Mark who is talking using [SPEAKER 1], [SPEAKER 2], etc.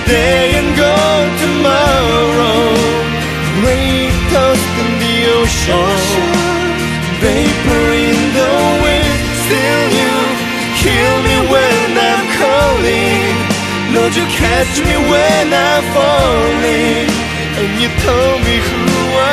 [SPEAKER 1] today and go tomorrow. Great toast in the ocean, vapor in the wind. Still you hear me when I'm calling. Lord, you catch me when I'm falling, and you tell me who I